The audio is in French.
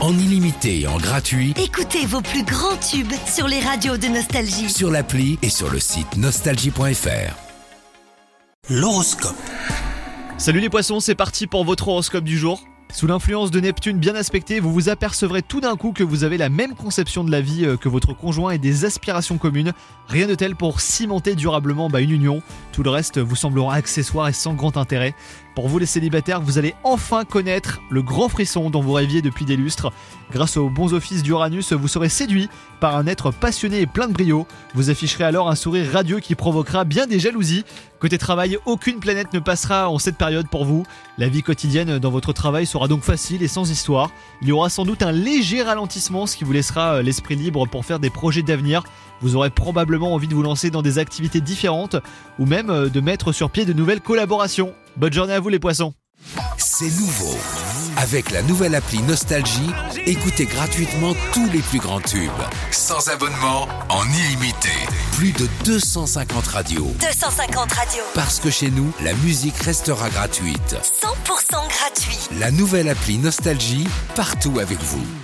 en illimité et en gratuit Écoutez vos plus grands tubes sur les radios de Nostalgie. sur l'appli et sur le site nostalgie.fr. L'horoscope. Salut les poissons, c'est parti pour votre horoscope du jour. Sous l'influence de Neptune bien aspectée, vous vous apercevrez tout d'un coup que vous avez la même conception de la vie que votre conjoint et des aspirations communes. Rien de tel pour cimenter durablement une union. Tout le reste vous semblera accessoire et sans grand intérêt. Pour vous les célibataires, vous allez enfin connaître le grand frisson dont vous rêviez depuis des lustres. Grâce aux bons offices d'Uranus, vous serez séduit par un être passionné et plein de brio. Vous afficherez alors un sourire radieux qui provoquera bien des jalousies. Côté travail, aucune planète ne passera en cette période pour vous. La vie quotidienne dans votre travail sera donc facile et sans histoire. Il y aura sans doute un léger ralentissement, ce qui vous laissera l'esprit libre pour faire des projets d'avenir. Vous aurez probablement envie de vous lancer dans des activités différentes ou même de mettre sur pied de nouvelles collaborations. Bonne journée à vous les poissons. C'est nouveau. Avec la nouvelle appli Nostalgie, écoutez gratuitement tous les plus grands tubes. Sans abonnement, en illimité. Plus de 250 radios. 250 radios. Parce que chez nous, la musique restera gratuite. 100% gratuit. La nouvelle appli Nostalgie, partout avec vous.